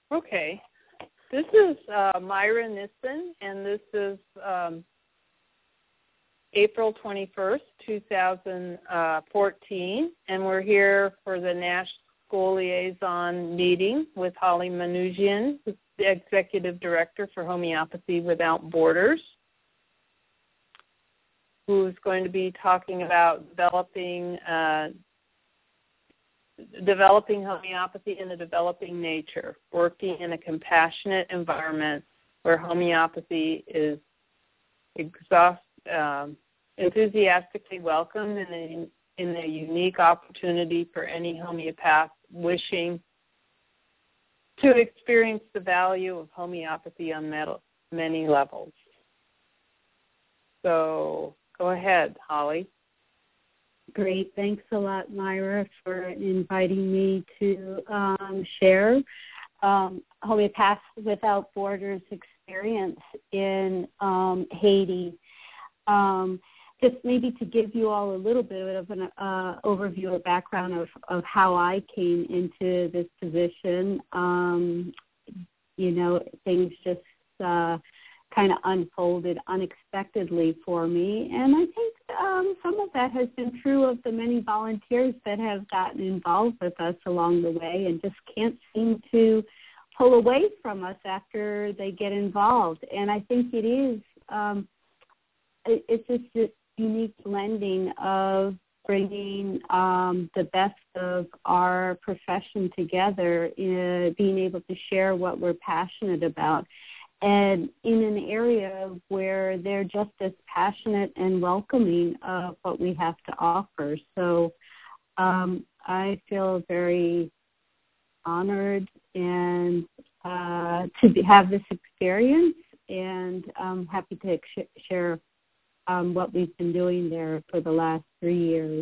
Okay. This is Myra Nissen, and this is April 21st, 2014, and we're here for the National School Liaison meeting with Holly Manoogian, who's the Executive Director for Homeopathy Without Borders, who's going to be talking about developing homeopathy in a developing nature, working in a compassionate environment where homeopathy is enthusiastically welcomed and in a unique opportunity for any homeopath wishing to experience the value of homeopathy on many levels. So go ahead, Holly. Great. Thanks a lot, Myra, for inviting me to share Homeopaths Without Borders experience in Haiti. Just maybe to give you all a little bit of an overview or background of how I came into this position. Things just kind of unfolded unexpectedly for me. And I think some of that has been true of the many volunteers that have gotten involved with us along the way and just can't seem to pull away from us after they get involved. And I think it is, it's just this unique blending of bringing the best of our profession together, being able to share what we're passionate about, and in an area where they're just as passionate and welcoming of what we have to offer. So I feel very honored and to have this experience, and I'm happy to share what we've been doing there for the last 3 years.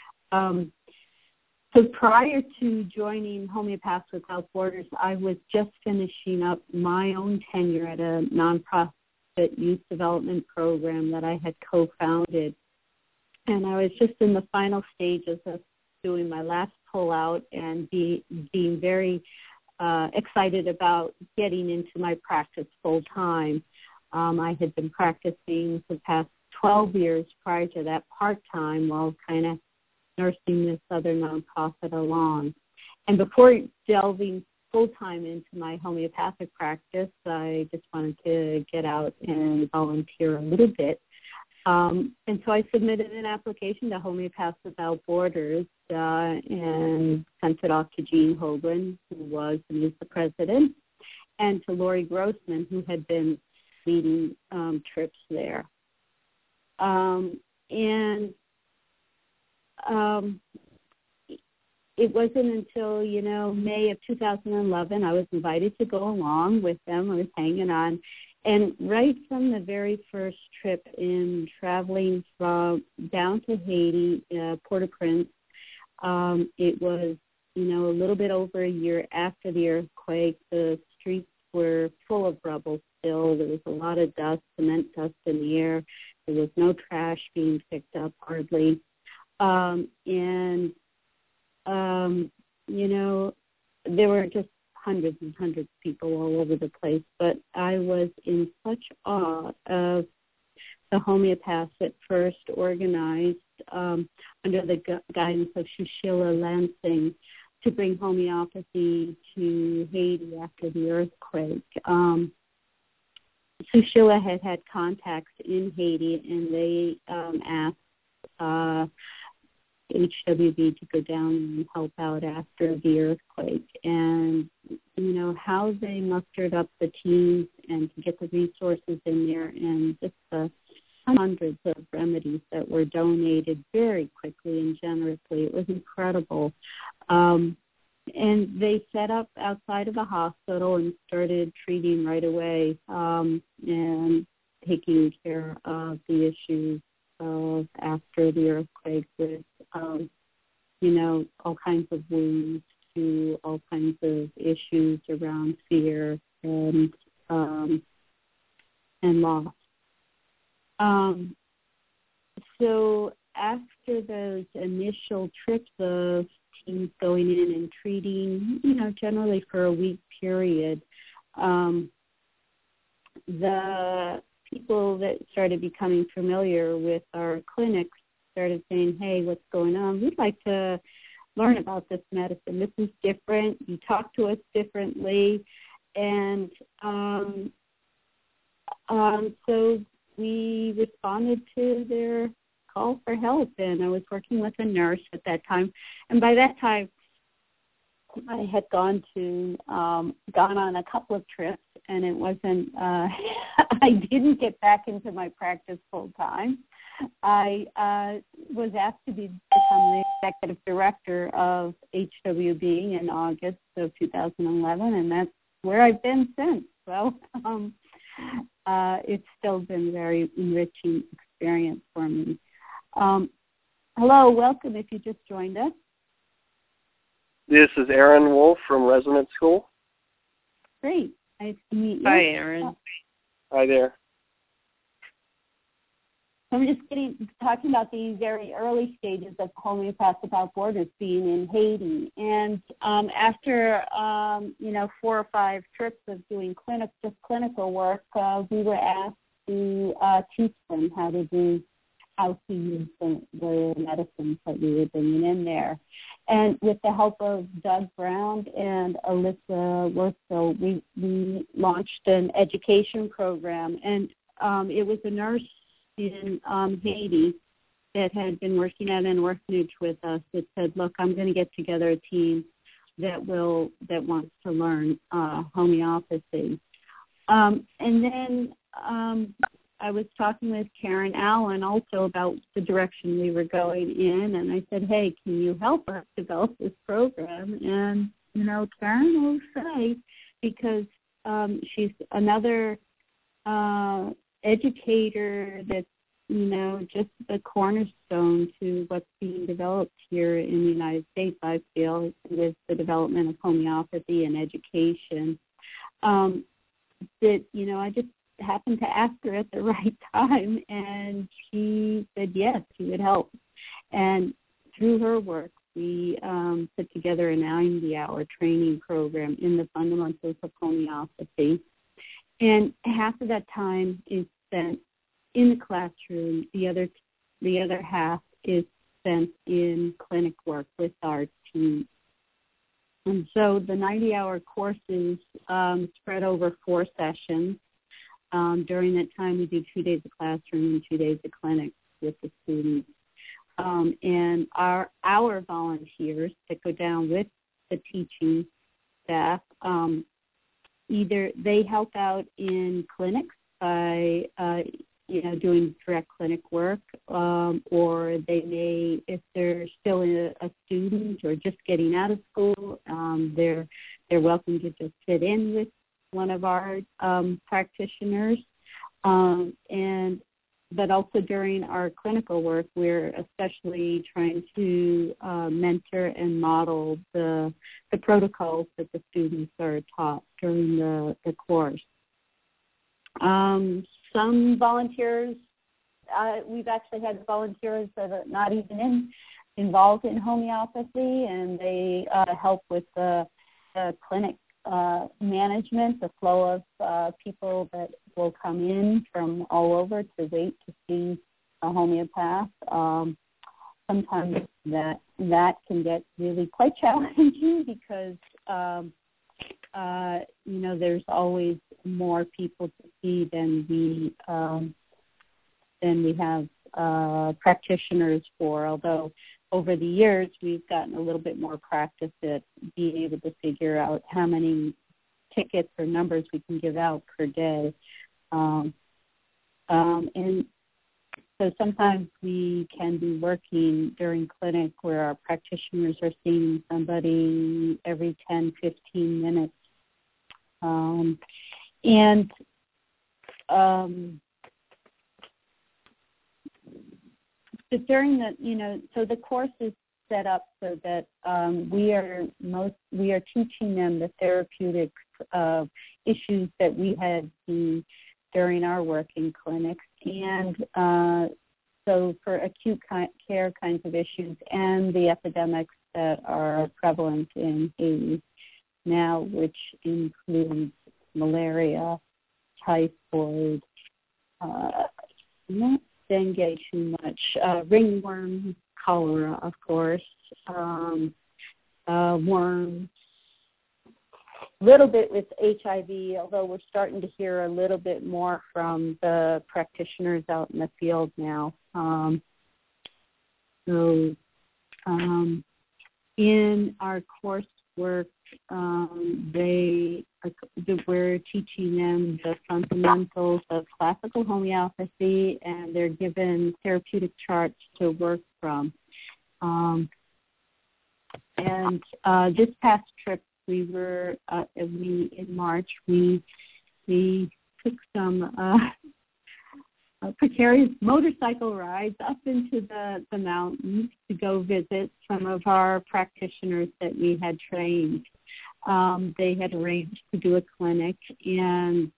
So prior to joining Homeopaths Without Borders, I was just finishing up my own tenure at a nonprofit youth development program that I had co-founded. And I was just in the final stages of doing my last pullout and being very excited about getting into my practice full time. I had been practicing for the past 12 years prior to that part-time while kind of nursing this other nonprofit along. And before delving full-time into my homeopathic practice, I just wanted to get out and volunteer a little bit. And so I submitted an application to Homeopaths Without Borders and sent it off to Jean Hoagland, who was and is the president, and to Lori Grossman, who had been leading trips there. It wasn't until, May of 2011, I was invited to go along with them. I was hanging on. And right from the very first trip in traveling from down to Haiti, Port-au-Prince, it was, a little bit over a year after the earthquake. The streets were full of rubble still. There was a lot of dust, cement dust in the air. There was no trash being picked up, hardly. There were just hundreds and hundreds of people all over the place. But I was in such awe of the homeopaths that first organized under the guidance of Shushila Lansing to bring homeopathy to Haiti after the earthquake. Sushila had contacts in Haiti, and they asked HWB to go down and help out after the earthquake. And, how they mustered up the teams and to get the resources in there, and just the hundreds of remedies that were donated very quickly and generously. It was incredible. And they set up outside of a hospital and started treating right away and taking care of the issues of after the earthquake with, all kinds of wounds to all kinds of issues around fear and loss. So after those initial trips of teams going in and treating, generally for a week period. The people that started becoming familiar with our clinics started saying, hey, what's going on? We'd like to learn about this medicine. This is different. You talk to us differently. And so we responded to their call for help. And I was working with a nurse at that time. And by that time, I had gone on a couple of trips, and it wasn't, I didn't get back into my practice full time. I was asked to become the executive director of HWB in August of 2011, and that's where I've been since. So it's still been a very enriching experience for me. Hello, welcome if you just joined us. This is Aaron Wolf from Resonance School. Great. Nice to meet you. Hi, Aaron. Hi there. I'm just talking about the very early stages of Homeopaths Without Borders being in Haiti. And after, 4 or 5 trips of doing clinical work, we were asked to teach them how to use the medicines that we were bringing in there. And with the help of Doug Brown and Alyssa Wurstel, we launched an education program. And it was a nurse in Haiti that had been working at an orphanage with us that said, look, I'm going to get together a team that wants to learn homeopathy. And then I was talking with Karen Allen also about the direction we were going in, and I said, hey, can you help us develop this program? And, Karen will say, because she's another educator that's, just the cornerstone to what's being developed here in the United States, I feel, with the development of homeopathy and education. That, I just happened to ask her at the right time, and she said yes, she would help. And through her work, we put together a 90-hour training program in the fundamentals of homeopathy. And half of that time is spent in the classroom. The other half is spent in clinic work with our team. And so the 90-hour courses spread over 4 sessions. During that time, we do 2 days of classroom and 2 days of clinic with the students. And our volunteers that go down with the teaching staff, either they help out in clinics by, doing direct clinic work, or they may, if they're still a student or just getting out of school, they're welcome to just sit in with one of our practitioners. But also during our clinical work, we're especially trying to mentor and model the protocols that the students are taught during the course. Some volunteers, we've actually had volunteers that are not even involved in homeopathy, and they help with the clinic management, the flow of people that will come in from all over to wait to see a homeopath. Sometimes that can get really quite challenging because there's always more people to see than we have practitioners for, although over the years we've gotten a little bit more practice at being able to figure out how many tickets or numbers we can give out per day. And so sometimes we can be working during clinic where our practitioners are seeing somebody every 10, 15 minutes. But during so the course is set up so that we are teaching them the therapeutic issues that we had seen during our work in clinics, and so for acute care kinds of issues and the epidemics that are prevalent in Haiti now, which includes malaria, typhoid, not dengue too much, ringworm, cholera, of course, worms, a little bit with HIV, although we're starting to hear a little bit more from the practitioners out in the field now. In our coursework, we're teaching them the fundamentals of classical homeopathy, and they're given therapeutic charts to work from. This past trip, in March, we took some precarious motorcycle rides up into the mountains to go visit some of our practitioners that we had trained. They had arranged to do a clinic, and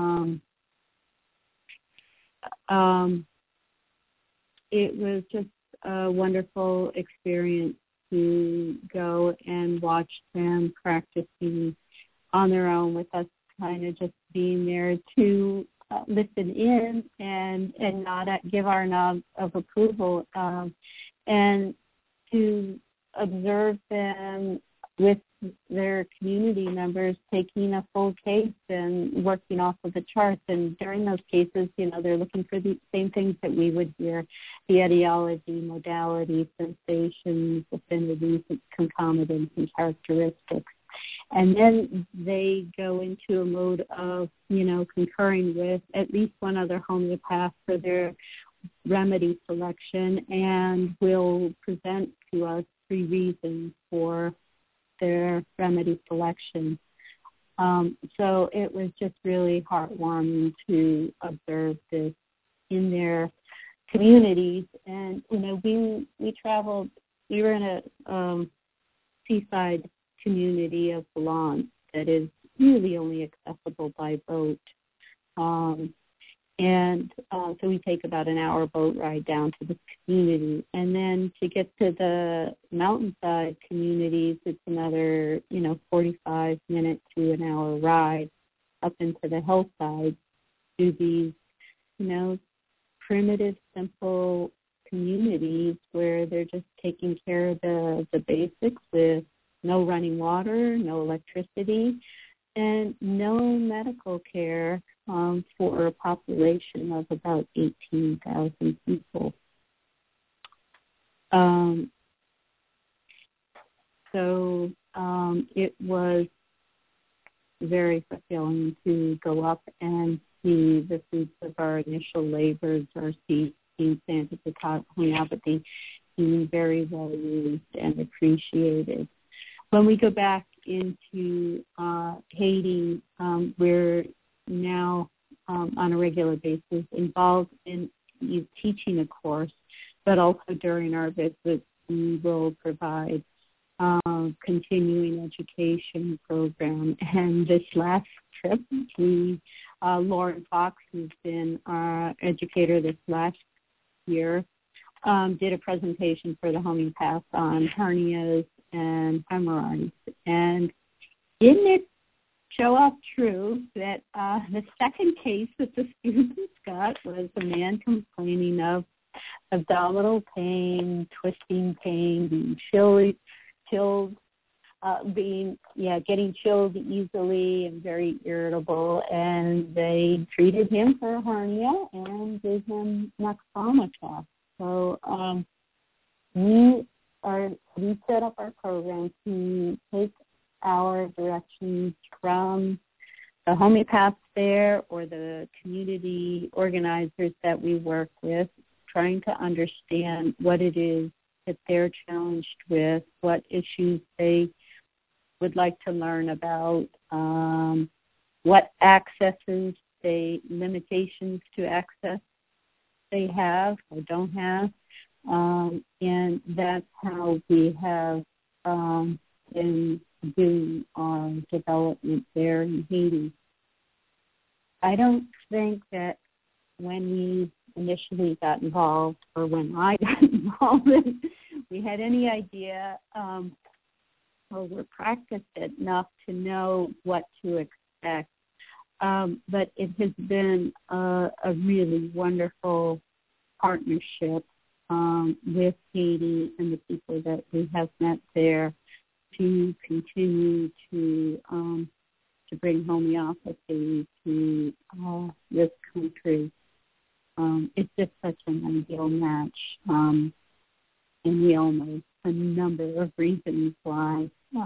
it was just a wonderful experience to go and watch them practicing on their own, with us kind of just being there to listen in and nod give our nod of approval, and to observe them with their community members taking a full case and working off of the charts. And during those cases, they're looking for the same things that we would hear: the etiology, modality, sensations, affinities, concomitants, and characteristics. And then they go into a mode of, concurring with at least one other homeopath for their remedy selection, and will present to us 3 reasons for their remedy selection. So it was just really heartwarming to observe this in their communities. And, we traveled, we were in a seaside community of Valence that is really only accessible by boat. So we take about an hour boat ride down to the community. And then to get to the mountainside communities, it's another, 45-minute to an hour ride up into the hillside to these, primitive, simple communities where they're just taking care of the basics with no running water, no electricity, and no medical care for a population of about 18,000 people. It was very fulfilling to go up and see the fruits of our initial labors, our seeds in scientific homeopathy, being very well used and appreciated. When we go back into Haiti, we're now on a regular basis involved in teaching a course, but also during our visits we will provide continuing education program. And this last trip, Lauren Fox, who's been our educator this last year, did a presentation for the homeopaths on hernias and hemorrhoids. And didn't it show up true that the second case that the students got was a man complaining of abdominal pain, twisting pain, being chilled, getting chilled easily and very irritable, and they treated him for a hernia and gave him Nexamotex. So we set up our program to take our directions from the homeopaths there or the community organizers that we work with, trying to understand what it is that they're challenged with, what issues they would like to learn about, what limitations to access they have or don't have. And that's how we have been doing our development there in Haiti. I don't think that when we initially got involved, or when I got involved, and we had any idea or were practiced enough to know what to expect. But it has been a really wonderful partnership with Haiti and the people that we have met there to continue to bring homeopathy to this country. It's just such an ideal match, and we all know a number of reasons why.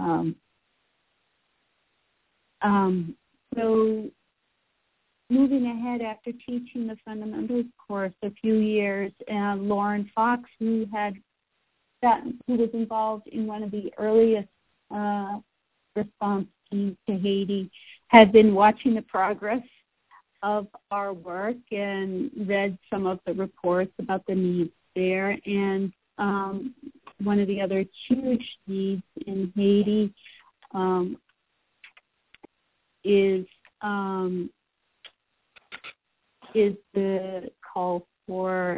So moving ahead, after teaching the fundamentals course a few years, Lauren Fox, who was involved in one of the earliest response teams to Haiti, had been watching the progress of our work and read some of the reports about the needs there. And one of the other huge needs in Haiti is the call for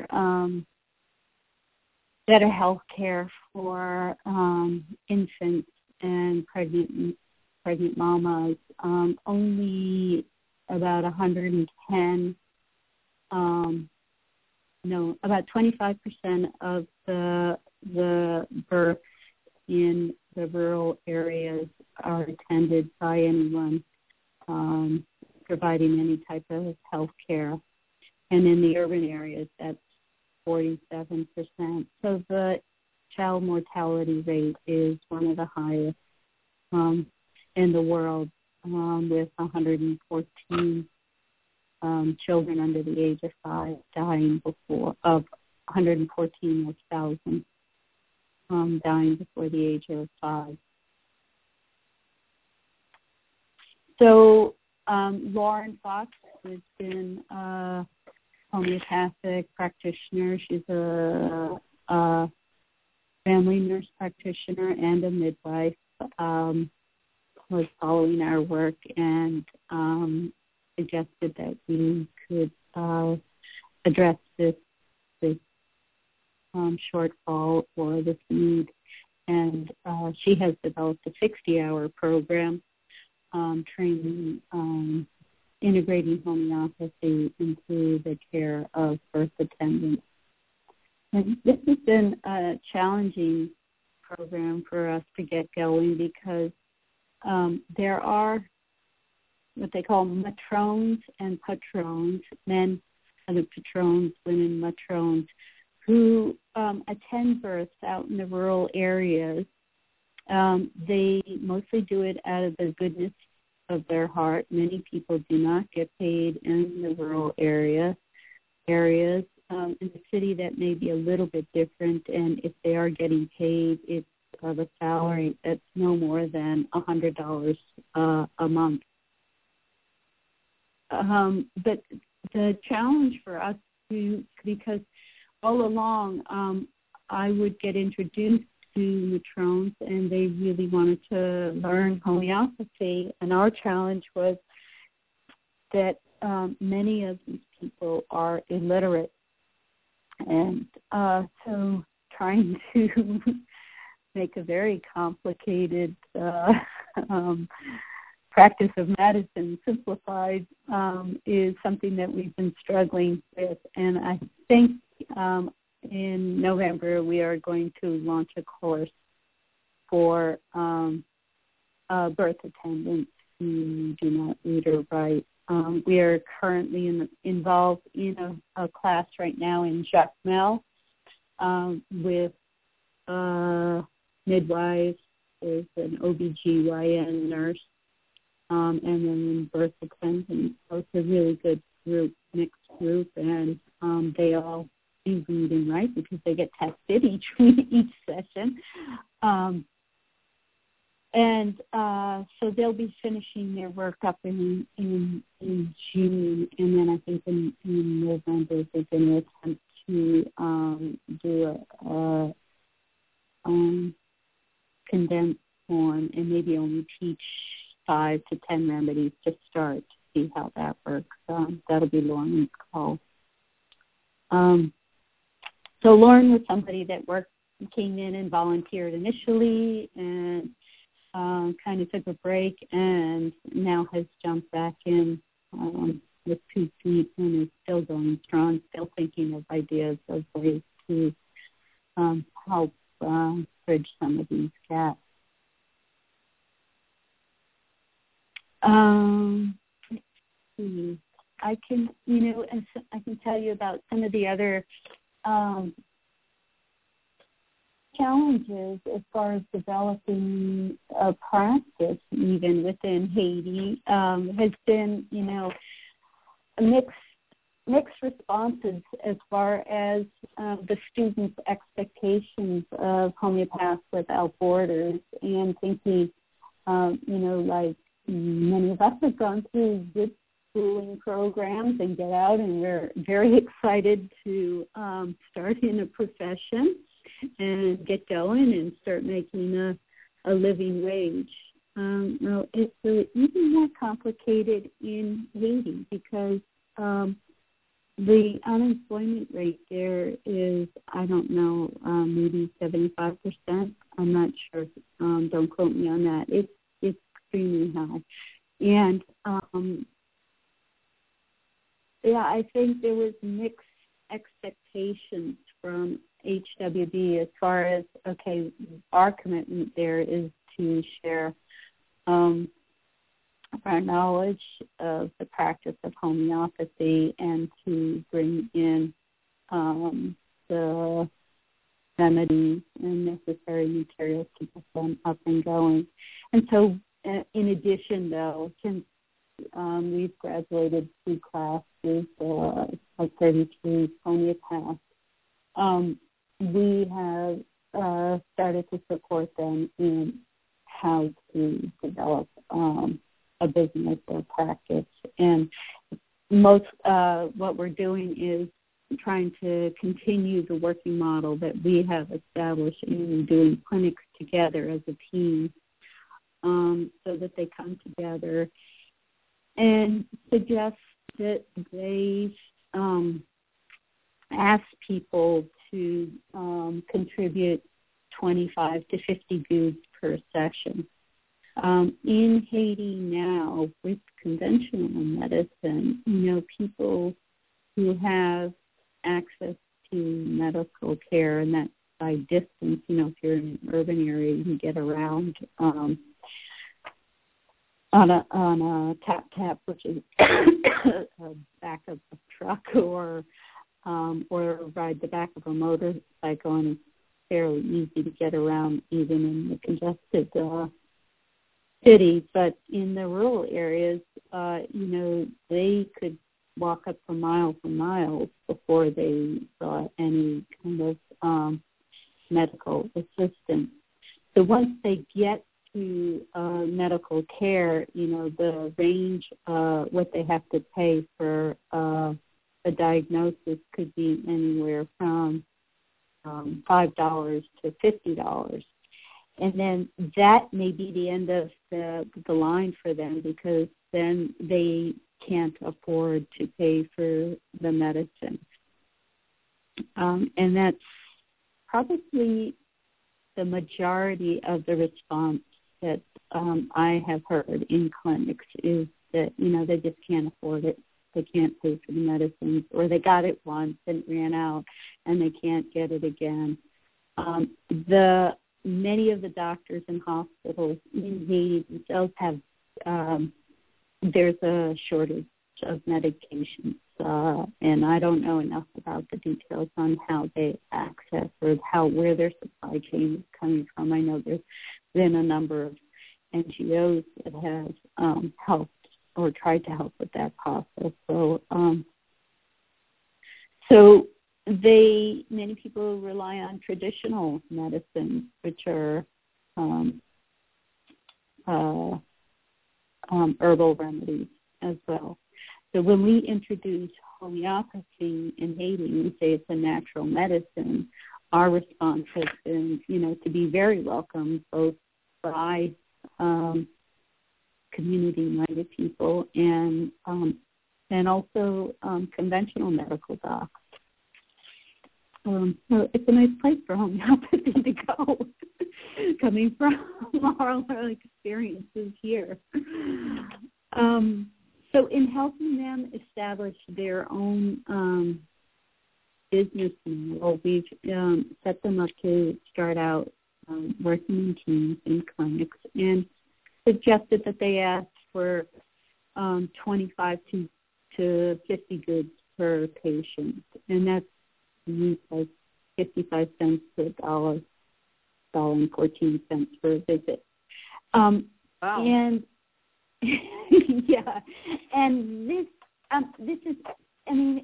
better health care for infants and pregnant mamas. Only about 110, about 25% of the births in the rural areas are attended by anyone providing any type of health care. And in the urban areas, that's 47%. So the child mortality rate is one of the highest in the world, with 114 children under the age of 5 dying of 114,000 dying before the age of 5. So Lauren Fox has been a homeopathic practitioner. She's a family nurse practitioner and a midwife. Was following our work and suggested that we could address this shortfall or this need. And she has developed a 60-hour program training, integrating homeopathy into the care of birth attendants. And this has been a challenging program for us to get going because there are what they call matrones and patrones, men are the patrones, women matrones, who attend births out in the rural areas. They mostly do it out of the goodness of their heart. Many people do not get paid in the rural areas. In the city, that may be a little bit different, and if they are getting paid, it's of a salary that's no more than $100 a month. But the challenge for us, because all along I would get introduced to matrones and they really wanted to learn homeopathy, and our challenge was that many of these people are illiterate, and so trying to make a very complicated practice of medicine simplified is something that we've been struggling with. And I think in November we are going to launch a course for birth attendants who do not read or write. We are currently involved in a class right now in Jacmel with midwives, there's an OBGYN nurse, and then birth attendants. So it's a really good group, mixed group, and they all do read and write because they get tested each session. So they'll be finishing their work up in June, and then I think in November they're going to attempt to do a condensed form and maybe only teach 5 to 10 remedies to start to see how that works. That'll be Lauren's call. So Lauren was somebody that came in and volunteered initially and kind of took a break and now has jumped back in with 2 feet and is still going strong, still thinking of ideas of ways to help bridge some of these gaps. Let's see. I can tell you about some of the other challenges as far as developing a practice, even within Haiti, has been, mixed responses as far as the students' expectations of homeopaths without borders, and thinking, like many of us have gone through good schooling programs and get out, and we're very excited to start in a profession and get going and start making a living wage. Well, it's even more complicated in Haiti because the unemployment rate there is, I don't know, maybe 75%. I'm not sure. Don't quote me on that. It's extremely high. And, I think there was mixed expectations from HWB as far as, okay, our commitment there is to share our knowledge of the practice of homeopathy and to bring in the remedies and necessary materials to get them up and going. And so, in addition, though, since we've graduated 2 classes, like 33 homeopaths, we have started to support them in how to develop a business or practice. And most what we're doing is trying to continue the working model that we have established in doing clinics together as a team, so that they come together and suggest that they ask people to contribute 25 to 50 goods per session. In Haiti now, with conventional medicine, people who have access to medical care, and that's by distance, if you're in an urban area, you can get around on a tap, which is a back of a truck, or ride the back of a motorcycle, and it's fairly easy to get around even in the congested cities. But in the rural areas, they could walk up for miles and miles before they saw any kind of medical assistance. So once they get to medical care, the range, what they have to pay for a diagnosis could be anywhere from $5 to $50. And then that may be the end of the line for them, because then they can't afford to pay for the medicine. And that's probably the majority of the response that I have heard in clinics, is that, they just can't afford it. They can't pay for the medicines, or they got it once and ran out and they can't get it again. Many of the doctors and hospitals in Haiti themselves have, there's a shortage of medications, and I don't know enough about the details on how they access or where their supply chain is coming from. I know there's been a number of NGOs that have helped or tried to help with that process. So many people rely on traditional medicines, which are herbal remedies as well. So when we introduce homeopathy in Haiti, we say it's a natural medicine. Our response has been, to be very welcome, both by community-minded people and also conventional medical docs. So it's a nice place for homeopathy to go, coming from our experiences here. So in helping them establish their own business model, we've set them up to start out working in teams in clinics, and suggested that they ask for 25 to 50 goods per patient, and that's like 55 cents to $1.14 for a visit. Wow. And yeah, and this is, I mean,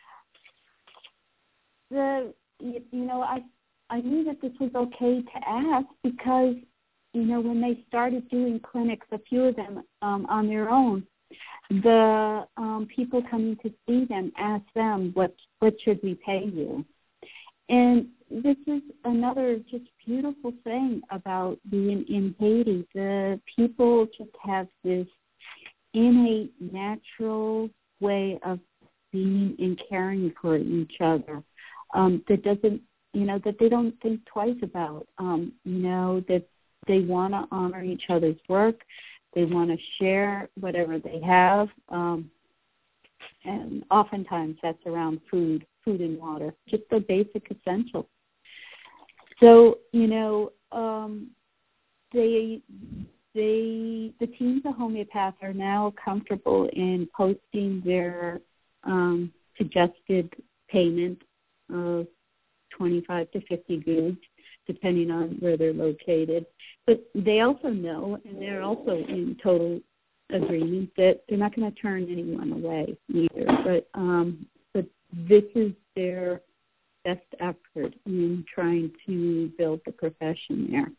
I knew that this was okay to ask because, when they started doing clinics, a few of them on their own, the people coming to see them asked them, what should we pay you? And this is another just beautiful thing about being in Haiti. The people just have this innate, natural way of being and caring for each other that doesn't, that they don't think twice about, that they want to honor each other's work. They want to share whatever they have. And oftentimes that's around food and water, just the basic essentials. So, the teams of homeopaths are now comfortable in posting their suggested payment of 25 to 50 goods, depending on where they're located. But they also know, and they're also in total agreement, that they're not going to turn anyone away either. But this is their best effort in trying to build the profession there.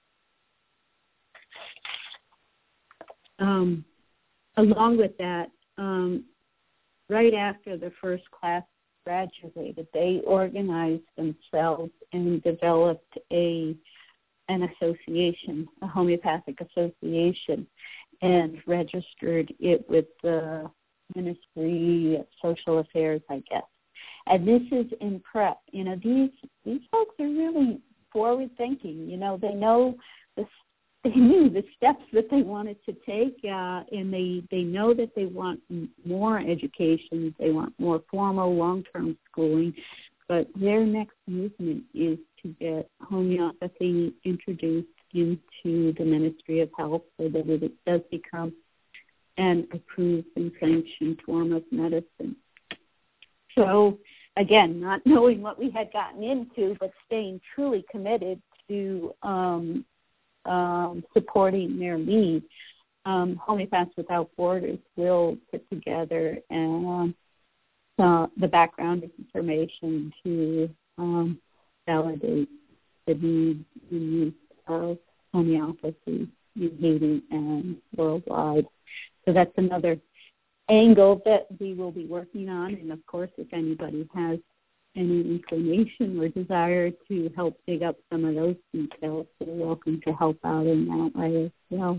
Along with that, right after the first class graduated, they organized themselves and developed an association, a homeopathic association, and registered it with the Ministry of Social Affairs, I guess. And this is in prep. These folks are really forward-thinking. They knew the steps that they wanted to take, and they know that they want more education. They want more formal, long-term schooling. But their next movement is to get homeopathy introduced into the Ministry of Health so that it does become an approved and sanctioned form of medicine. So, again, not knowing what we had gotten into, but staying truly committed to supporting their lead, Homeopaths Without Borders will put together the background information to validate the need and use of homeopathy in Haiti and worldwide. So that's another angle that we will be working on. And, of course, if anybody has any inclination or desire to help dig up some of those details, they're welcome to help out in that way as well.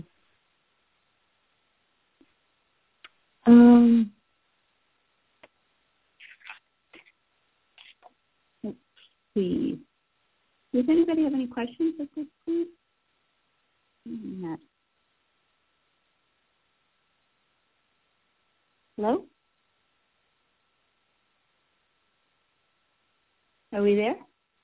Let's see. Does anybody have any questions at this point? Not. Hello? Are we there?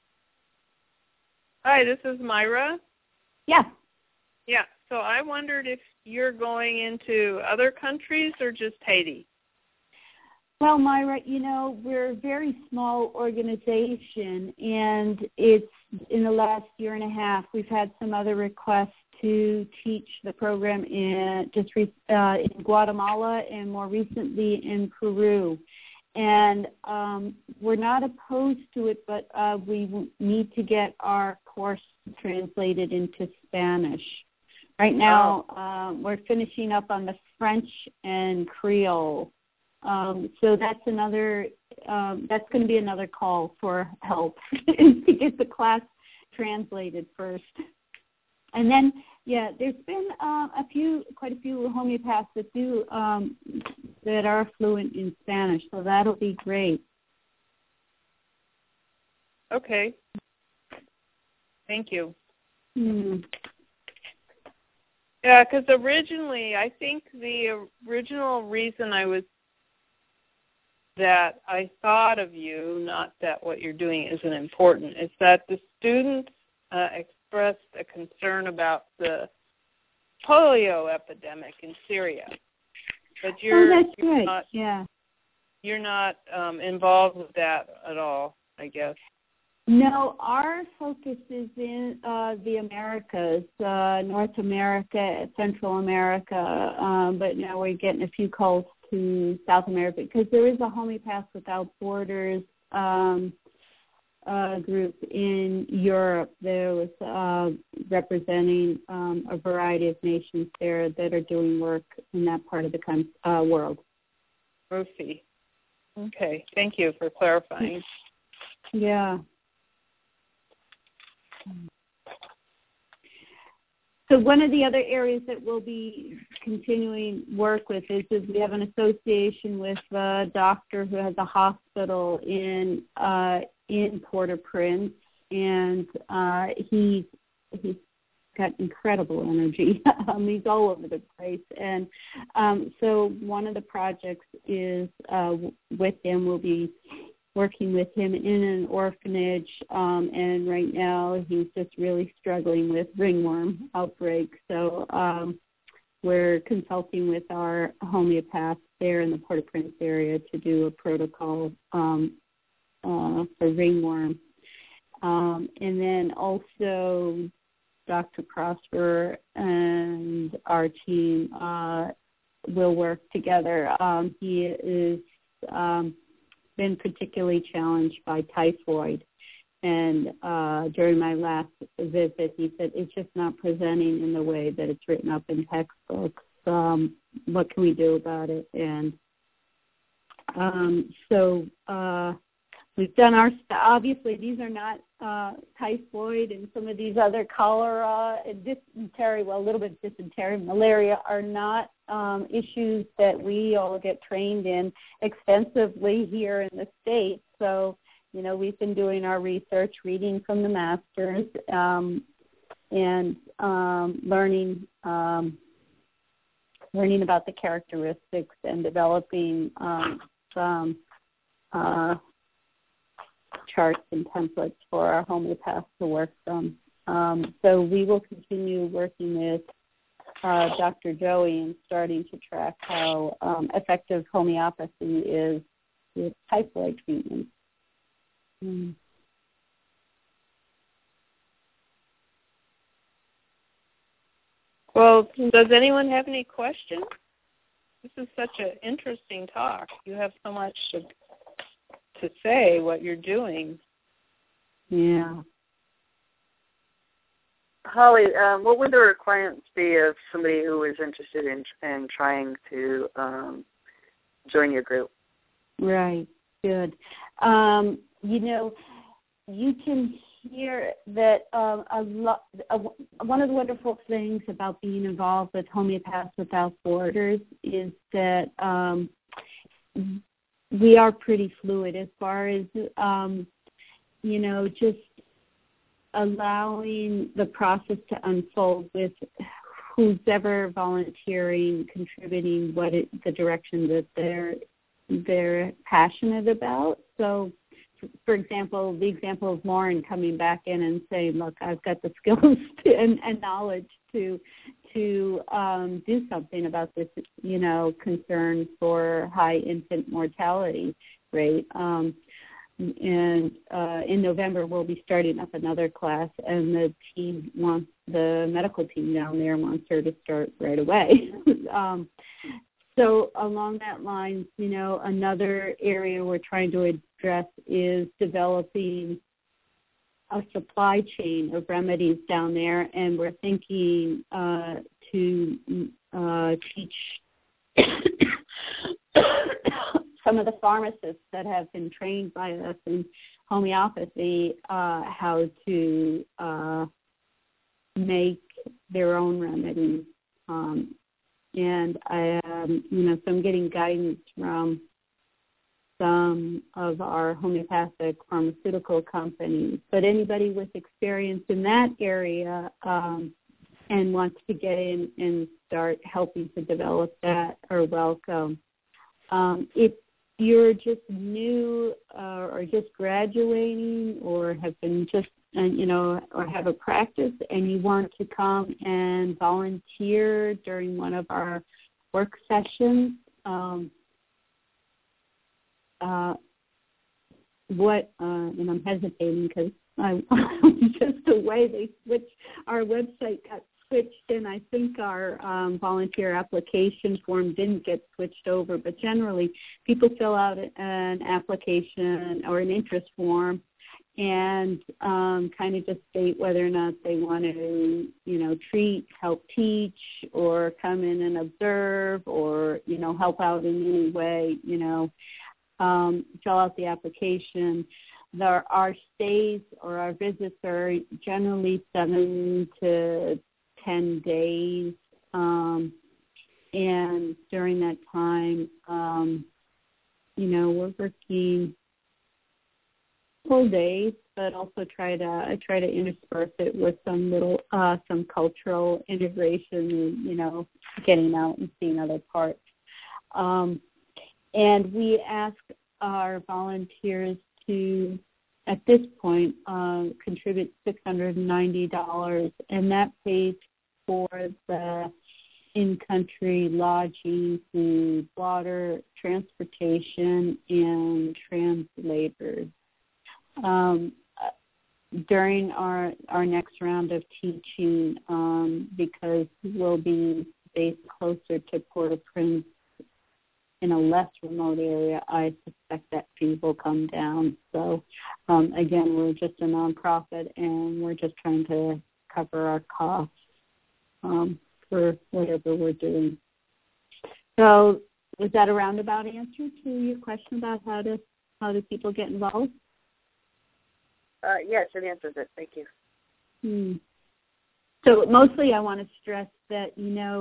Hi, this is Myra. Yeah. Yeah, so I wondered if you're going into other countries or just Haiti? Well, Myra, we're a very small organization, and it's in the last year and a half, we've had some other requests to teach the program in Guatemala and more recently in Peru. And we're not opposed to it, but we need to get our course translated into Spanish. Right now, we're finishing up on the French and Creole. So that's that's going to be another call for help to get the class translated first. And then, there's been quite a few homeopaths that are fluent in Spanish, so that'll be great. Okay. Thank you. Mm. Yeah, because originally, I think the original reason that I thought of you, not that what you're doing isn't important, is that the students expressed a concern about the polio epidemic in Syria. But you're not involved with that at all, I guess. No, our focus is in the Americas, North America, Central America, but now we're getting a few calls to South America because there is a Homeopaths Without Borders group in Europe. There was representing a variety of nations there that are doing work in that part of the world. Rosie. Okay, thank you for clarifying. Yeah. So one of the other areas that we'll be continuing work with is we have an association with a doctor who has a hospital in Port-au-Prince, and he's got incredible energy. He's all over the place, and so one of the projects is with him. We'll be working with him in an orphanage, and right now he's just really struggling with ringworm outbreak. So we're consulting with our homeopaths there in the Port-au-Prince area to do a protocol for ringworm. And then also Dr. Prosper and our team will work together. He is been particularly challenged by typhoid, and during my last visit he said it's just not presenting in the way that it's written up in textbooks. What can we do about it? And so we've done our obviously these are not typhoid and some of these other cholera and dysentery, well, a little bit dysentery, malaria are not issues that we all get trained in extensively here in the States. So, you know, we've been doing our research, reading from the masters, and learning about the characteristics and developing some charts and templates for our homeopaths to work from. So we will continue working with Dr. Joey and starting to track how effective homeopathy is with typhoid treatment. Well, does anyone have any questions? This is such an interesting talk. You have so much to say, what you're doing. Yeah. Holly, what would the requirements be of somebody who is interested in trying to join your group? Right. Good. You know, you can hear that one of the wonderful things about being involved with Homeopaths Without Borders is that we are pretty fluid as far as, you know, just allowing the process to unfold with who's ever volunteering, contributing the direction that they're passionate about. So, for example, the example of Lauren coming back in and saying, look, I've got the skills and knowledge to do something about this, you know, concern for high infant mortality rate. And in November, we'll be starting up another class, and the medical team down there wants her to start right away. So along that line, you know, another area we're trying to address is developing a supply chain of remedies down there, and we're thinking to teach some of the pharmacists that have been trained by us in homeopathy how to make their own remedies. And I, you know, so I'm getting guidance from some of our homeopathic pharmaceutical companies. But anybody with experience in that area and wants to get in and start helping to develop that are welcome. If you're just new or just graduating or have been just, or have a practice and you want to come and volunteer during one of our work sessions, and I'm hesitating because just the way they switched, our website got switched, and I think our volunteer application form didn't get switched over. But generally, people fill out an application or an interest form and kind of just state whether or not they want to, treat, help teach, or come in and observe, or, help out in any way, fill out the application. Our stays or our visits are generally 7 to 10 days, and during that time, we're working full days, but also try to intersperse it with some cultural integration, getting out and seeing other parts. And we ask our volunteers to, at this point, contribute $690, and that pays for the in-country lodging, food, water, transportation, and translators. During our next round of teaching, because we'll be based closer to Port-au-Prince in a less remote area, I suspect that fee will come down. So, again, we're just a nonprofit, and we're just trying to cover our costs for whatever we're doing. So, was that a roundabout answer to your question about how do people get involved? Yes, it answers it. Thank you. So mostly I want to stress that,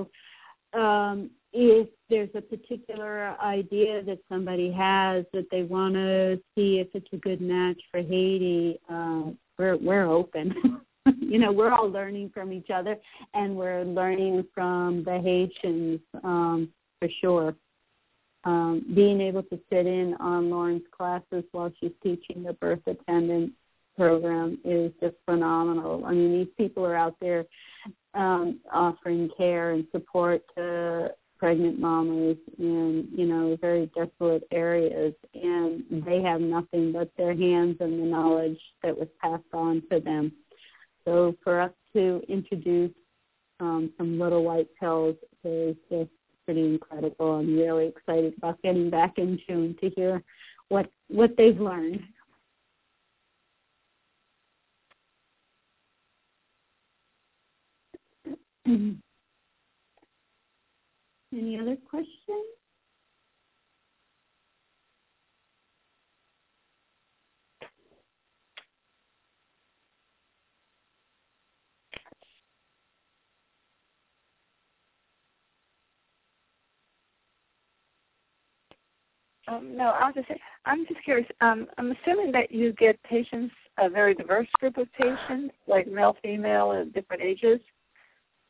if there's a particular idea that somebody has that they want to see if it's a good match for Haiti, we're open. We're all learning from each other, and we're learning from the Haitians for sure. Being able to sit in on Lauren's classes while she's teaching the birth attendant program is just phenomenal. I mean, these people are out there offering care and support to pregnant mamas in, very desolate areas, and they have nothing but their hands and the knowledge that was passed on to them. So for us to introduce some little white pills is just pretty incredible. I'm really excited about getting back in tune to hear what they've learned. Any other questions? No, I'm just curious. I'm assuming that you get patients, a very diverse group of patients, like male, female, at different ages.